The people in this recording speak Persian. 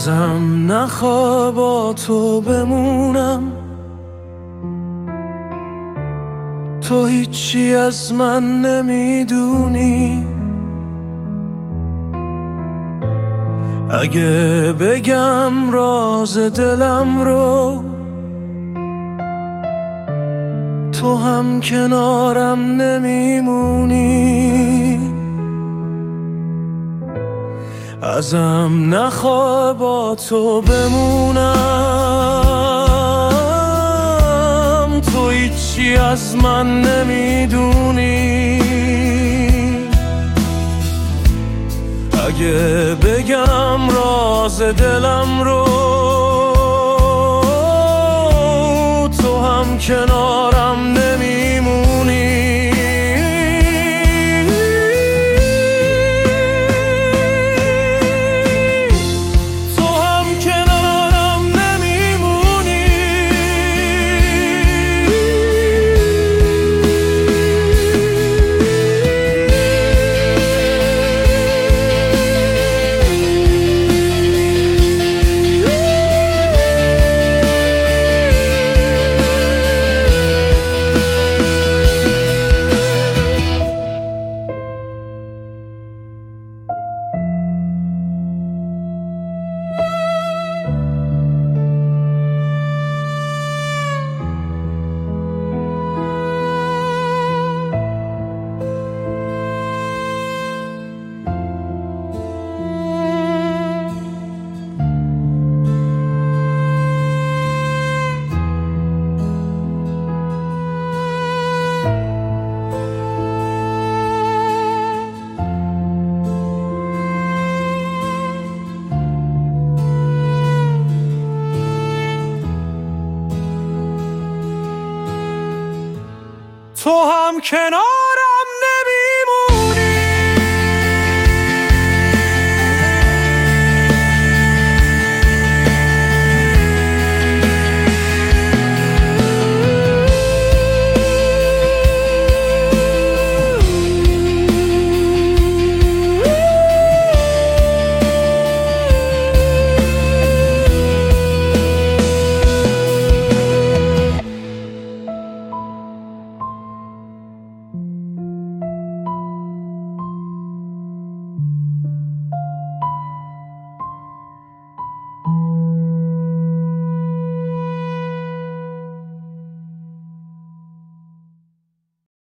ازم نخواه با تو بمونم، تو هیچی از من نمیدونی. اگه بگم راز دلم رو، تو هم کنارم نمیمونی. ازم نخواه با تو بمونم، تو هیچی از من نمیدونی. اگه بگم راز دلم رو، تو هم کنارم نمیمونی. تو هم کنارم نمیمونی. تو هم کنار